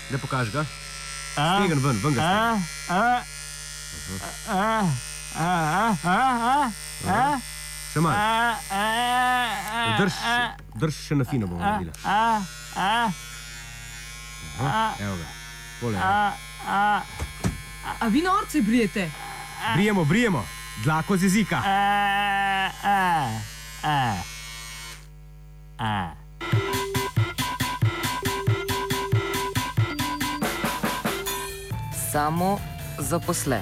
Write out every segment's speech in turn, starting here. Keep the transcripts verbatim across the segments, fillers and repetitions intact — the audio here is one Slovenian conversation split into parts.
Ne pokaži ga. Stegen ven, ven ga stegen. Še malo. Drž, drž še na fino bomo naredili. Evo ga. Pole. A vi norce brijete? Brijemo, brijemo. Dlako z jezika. Samo zaposlen.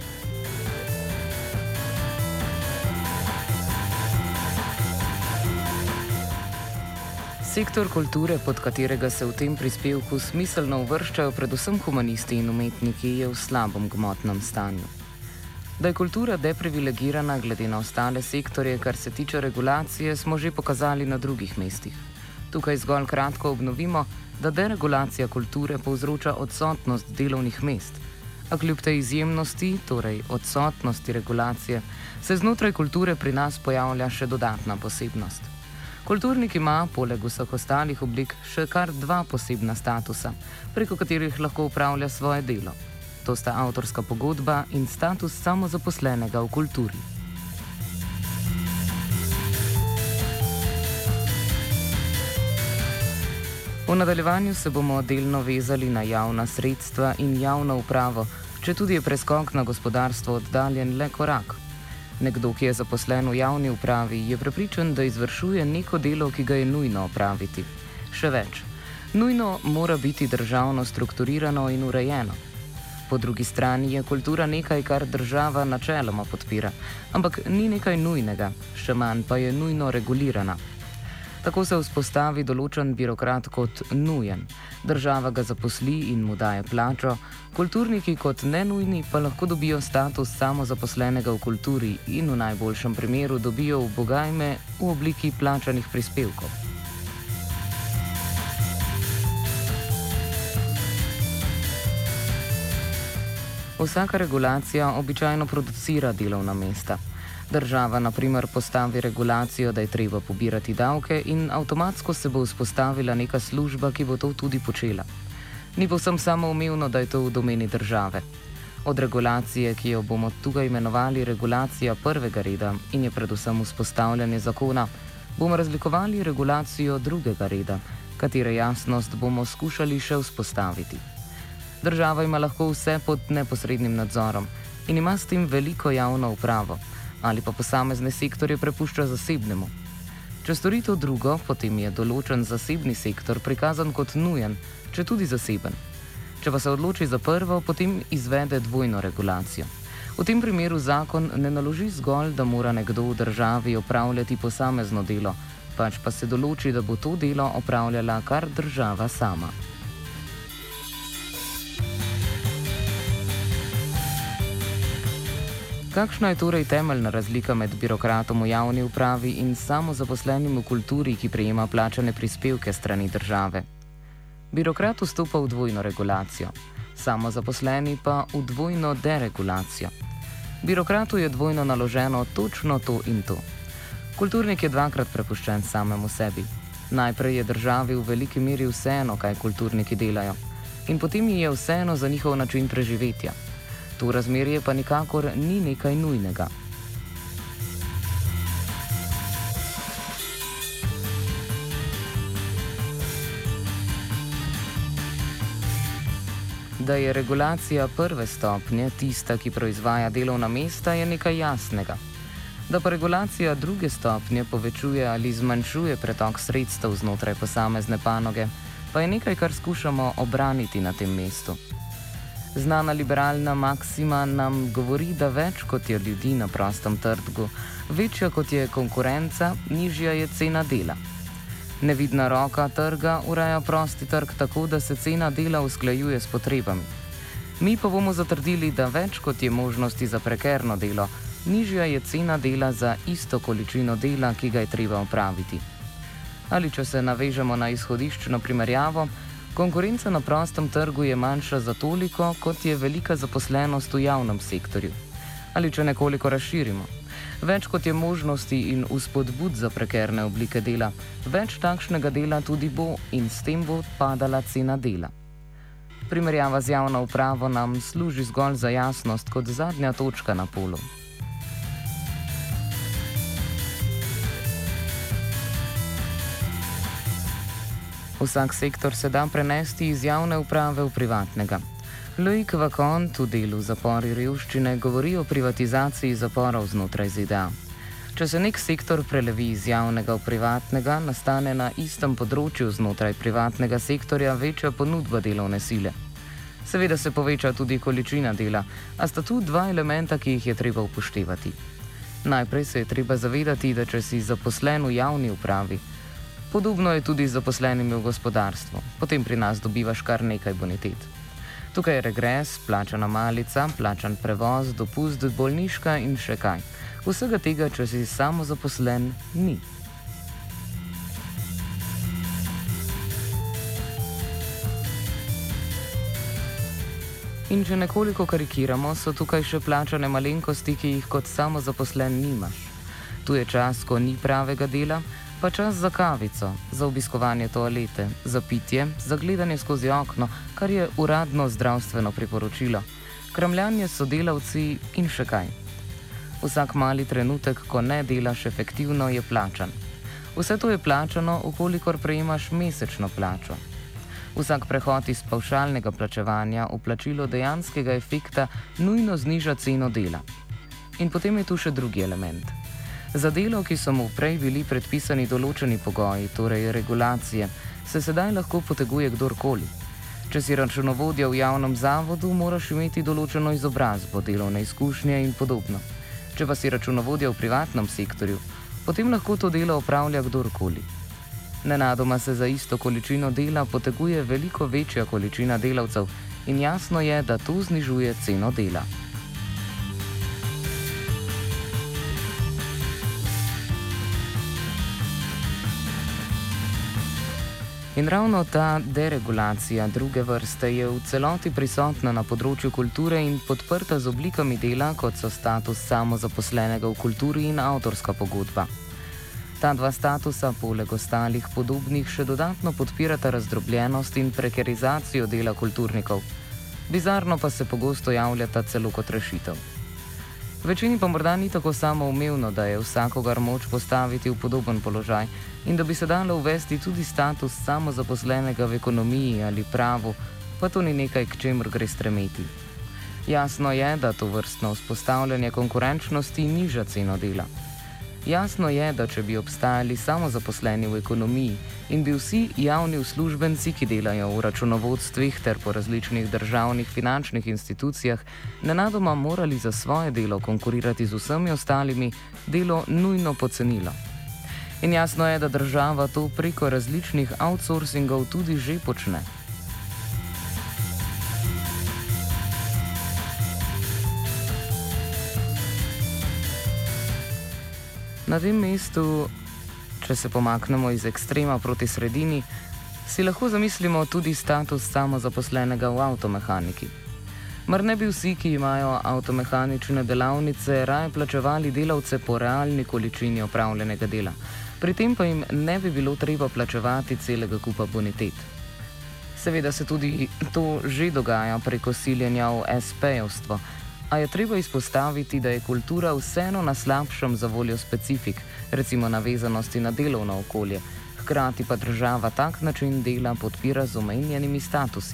Sektor kulture, pod katerega se v tem prispevku smiselno uvrščajo predvsem humanisti in umetniki, je v slabem gmotnem stanju. Da je kultura deprivilegirana glede na ostale sektorje, kar se tiče regulacije, smo že pokazali na drugih mestih. Tukaj zgolj kratko obnovimo, da deregulacija kulture povzroča odsotnost delovnih mest, a kljub tej izjemnosti, torej odsotnosti regulacije, se znotraj kulture pri nas pojavlja še dodatna posebnost. Kulturnik ima, poleg vseh ostalih oblik, še kar dva posebna statusa, preko katerih lahko upravlja svoje delo. To sta avtorska pogodba in status samozaposlenega v kulturi. V nadaljevanju se bomo delno vezali na javna sredstva in javno upravo, četudi je preskok na gospodarstvo oddaljen le korak. Nekdo, ki je zaposlen v javni upravi, je prepričan, da izvršuje neko delo, ki ga je nujno opraviti. Še več, nujno mora biti državno strukturirano in urejeno. Po drugi strani je kultura nekaj, kar država načeloma podpira, ampak ni nekaj nujnega, še manj pa je nujno regulirana. Tako se vzpostavi določen birokrat kot nujen. Država ga zaposli in mu daje plačo, kulturniki kot nenujni pa lahko dobijo status samozaposlenega v kulturi in v najboljšem primeru dobijo ubogajme v obliki plačanih prispevkov. Vsaka regulacija običajno producira delovna mesta. Država, na primer, postavi regulacijo, da je treba pobirati davke in avtomatsko se bo vzpostavila neka služba, ki bo to tudi počela. Ni povsem samoumevno, da je to v domeni države. Od regulacije, ki jo bomo tukaj imenovali regulacija prvega reda in je predvsem vzpostavljanje zakona, bomo razlikovali regulacijo drugega reda, katere jasnost bomo skušali še vzpostaviti. Država ima lahko vse pod neposrednim nadzorom in ima s tem veliko javno upravo, ali pa posamezne sektorje prepušča zasebnemu. Če stori to drugo, potem je določen zasebni sektor prikazan kot nujen, če tudi zaseben. Če pa se odloči za prvo, potem izvede dvojno regulacijo. V tem primeru zakon ne naloži zgolj, da mora nekdo v državi opravljati posamezno delo, pač pa se določi, da bo to delo opravljala kar država sama. Kakšna je torej temeljna razlika med birokratom v javni upravi in samozaposlenim v kulturi, ki prejema plačane prispevke strani države? Birokrat vstopa v dvojno regulacijo, samozaposleni pa v dvojno deregulacijo. Birokratu je dvojno naloženo točno to in to. Kulturnik je dvakrat prepuščen samemu sebi. Najprej je državi v veliki meri vseeno, kaj kulturniki delajo, in potem ji je vseeno za njihov način preživetja. To razmerje pa nikakor ni nekaj nujnega. Da je regulacija prve stopnje tista, ki proizvaja delovna mesta, je nekaj jasnega. Da pa regulacija druge stopnje povečuje ali zmanjšuje pretok sredstev znotraj posamezne panoge, pa je nekaj, kar skušamo obraniti na tem mestu. Znana liberalna maksima nam govori, da več kot je ljudi na prostem trgu, večja kot je konkurenca, nižja je cena dela. Nevidna roka trga ureja prosti trg tako, da se cena dela usklajuje s potrebami. Mi pa bomo zatrdili, da več kot je možnosti za prekerno delo, nižja je cena dela za isto količino dela, ki ga je treba opraviti. Ali če se navežemo na izhodiščno primerjavo, konkurenca na prostem trgu je manjša za toliko, kot je velika zaposlenost v javnem sektorju. Ali če nekoliko razširimo, več kot je možnosti in vzpodbud za prekerne oblike dela, več takšnega dela tudi bo in s tem bo padala cena dela. Primerjava z javno upravo nam služi zgolj za jasnost kot zadnja točka na polu. Vsak sektor se da prenesti iz javne uprave v privatnega. Loïc Wacon v delu Zapori revščine govori o privatizaciji zaporov znotraj Z D A. Če se nek sektor prelevi iz javnega v privatnega, nastane na istem področju znotraj privatnega sektorja večja ponudba delovne sile. Seveda se poveča tudi količina dela, a sta tu dva elementa, ki jih je treba upoštevati. Najprej se je treba zavedati, da če si zaposlen v javni upravi, podobno je tudi z zaposlenimi v gospodarstvu, potem pri nas dobivaš kar nekaj bonitet. Tukaj je regres, plačana malica, plačan prevoz, dopust, bolniška in še kaj. Vsega tega, če si samozaposlen, ni. In če nekoliko karikiramo, so tukaj še plačane malenkosti, ki jih kot samozaposlen nimaš. Tu je čas, ko ni pravega dela, pa čas za kavico, za obiskovanje toalete, za pitje, za gledanje skozi okno, kar je uradno zdravstveno priporočilo, kramljanje s sodelavci in še kaj. Vsak mali trenutek, ko ne delaš efektivno, je plačan. Vse to je plačano, ukolikor prejemaš mesečno plačo. Vsak prehod iz pavšalnega plačevanja v plačilo dejanskega efekta nujno zniža ceno dela. In potem je tu še drugi element. Za delo, ki so mu prej bili predpisani določeni pogoji, torej regulacije, se sedaj lahko poteguje kdorkoli. Če si računovodja v javnem zavodu, moraš imeti določeno izobrazbo, delovne izkušnje in podobno. Če pa si računovodja v privatnem sektorju, potem lahko to delo opravlja kdorkoli. Nenadoma se za isto količino dela poteguje veliko večja količina delavcev in jasno je, da to znižuje ceno dela. In ravno ta deregulacija druge vrste je v celoti prisotna na področju kulture in podprta z oblikami dela, kot so status samozaposlenega v kulturi in avtorska pogodba. Ta dva statusa, poleg ostalih podobnih, še dodatno podpirata razdrobljenost in prekarizacijo dela kulturnikov. Bizarno pa se pogosto javljata celo kot rešitev. Večini pa morda ni tako samoumevno, da je vsakogar moč postaviti v podoben položaj in da bi se dalo uvesti tudi status samozaposlenega v ekonomiji ali pravu, pa to ni nekaj, k čemur gre stremeti. Jasno je, da to vrstno vzpostavljanje konkurenčnosti niža ceno dela. Jasno je, da če bi obstajali samozaposleni v ekonomiji in bi vsi javni uslužbenci, ki delajo v računovodstvih ter po različnih državnih finančnih institucijah, nenadoma morali za svoje delo konkurirati z vsemi ostalimi, delo nujno pocenilo. In jasno je, da država to preko različnih outsourcingov tudi že počne. Na tem mestu, če se pomaknemo iz ekstrema proti sredini, si lahko zamislimo tudi status samozaposlenega v avtomehaniki. Mar ne bi vsi, ki imajo avtomehanične delavnice, raje plačevali delavce po realni količini opravljenega dela, pri tem pa jim ne bi bilo treba plačevati celega kupa bonitet. Seveda se tudi to že dogaja preko siljenja v es pe-jevstvo, a je treba izpostaviti, da je kultura vseeno na slabšem za voljo specifik, recimo navezanosti na delovno okolje, hkrati pa država tak način dela podpira z omenjenimi statusi.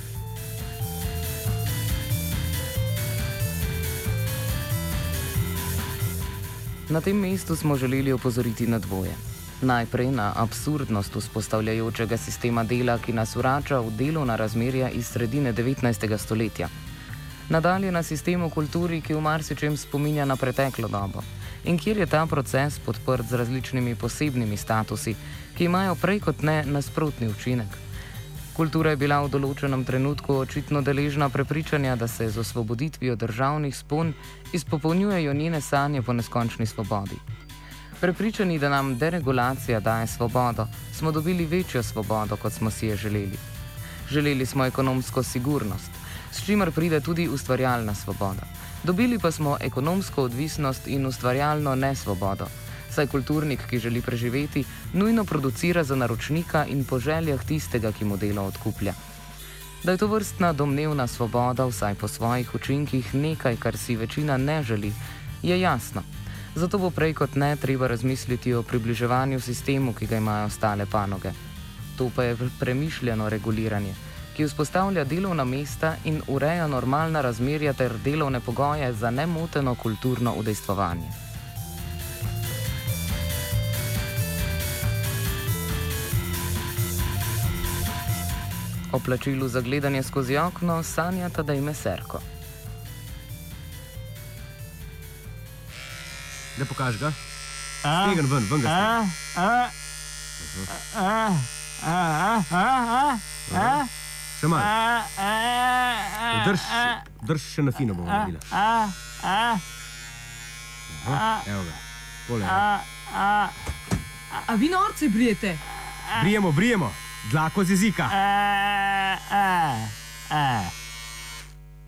Na tem mestu smo želeli opozoriti na dvoje. Najprej na absurdnost vzpostavljajočega sistema dela, ki nas vrača v delovna razmerja iz sredine devetnajstega stoletja. Nadalje na sistemu kulturi, ki v marsičem spominja na preteklo dobo in kjer je ta proces podprt z različnimi posebnimi statusi, ki imajo prej kot ne nasprotni učinek. Kultura je bila v določenem trenutku očitno deležna prepričanja, da se z osvoboditvijo državnih spon izpopolnjujejo njene sanje po neskončni svobodi. Prepričani, da nam deregulacija daje svobodo, smo dobili večjo svobodo, kot smo si je želeli. Želeli smo ekonomsko sigurnost, s čimer pride tudi ustvarjalna svoboda. Dobili pa smo ekonomsko odvisnost in ustvarjalno nesvobodo, saj kulturnik, ki želi preživeti, nujno producira za naročnika in po željah tistega, ki mu delo odkuplja. Da je to vrstna domnevna svoboda, vsaj po svojih učinkih, nekaj, kar si večina ne želi, je jasno. Zato bo prej kot ne treba razmisliti o približevanju sistemu, ki ga imajo ostale panoge. To pa je premišljeno reguliranje, ki vzpostavlja delovna mesta in ureja normalna razmerja ter delovne pogoje za nemoteno kulturno udejstvovanje. O plačilu za gledanje skozi okno sanjata, da ime Serko. Ne pokaži ga. Stegen ven, ven ga stegen. Še malo. Drž, drž še na fino bomo naredili. Evo ga. Pole. A vi norce brijete? Brijemo, brijemo. Dlako z jezika.